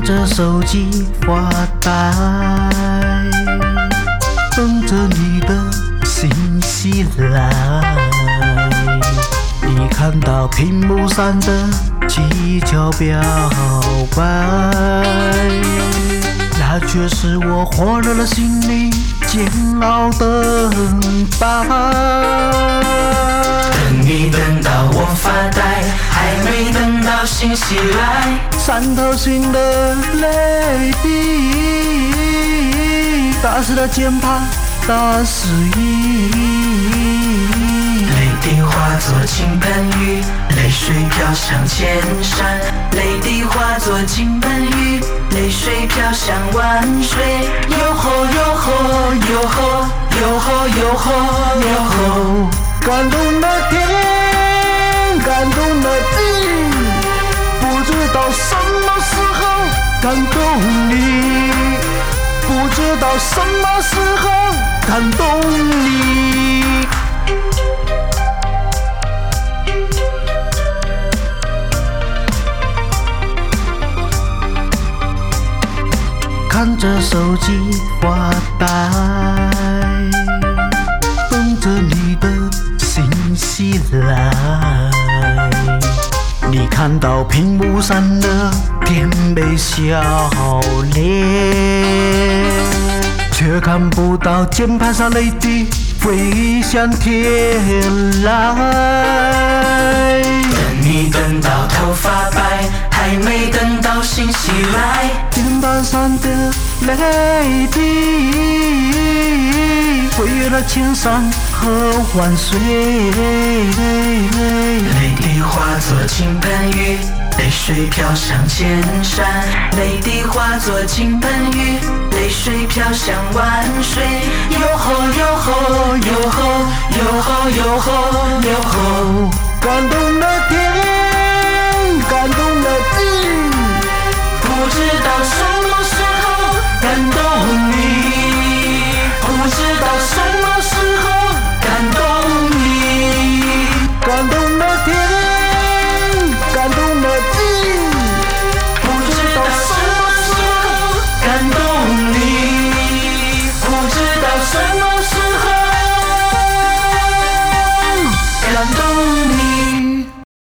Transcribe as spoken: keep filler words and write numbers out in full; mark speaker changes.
Speaker 1: 着手机发呆，等着你的信息来。你看到屏幕上的技巧表白，那却是我火热了心里煎熬等待。
Speaker 2: 等你等到我发呆，还没等到信息来，
Speaker 1: 伤透心的泪滴，打湿了键盘，打湿意。
Speaker 2: 泪滴化作倾盆雨，泪水飘向千山。泪滴化作倾盆雨，泪水飘向万水。哟吼哟吼哟吼哟吼哟吼哟吼，
Speaker 1: 感动的天，感动的地，不知道什么时候感动你，不知道什么时候感动你。看着手机发呆，等着你的信息来。你看到屏幕上的甜美笑脸，却看不到键盘上泪滴飞向天来。
Speaker 2: 等你等到头发白，还没等到信息来，
Speaker 1: 键盘上的泪滴飞越了千山和万水。
Speaker 2: 泪滴化作倾盆雨，泪水飘向千山。泪滴化作倾盆雨，泪水飘向万水。哟吼哟吼哟吼哟吼哟吼哟吼，
Speaker 1: 感动的天，感动的地，
Speaker 2: 不知道什么时候感动你，不知道什么时候感动你。
Speaker 1: 感动的天，感动的地，
Speaker 2: 不知道什么时候感动你，不知道什么时候感动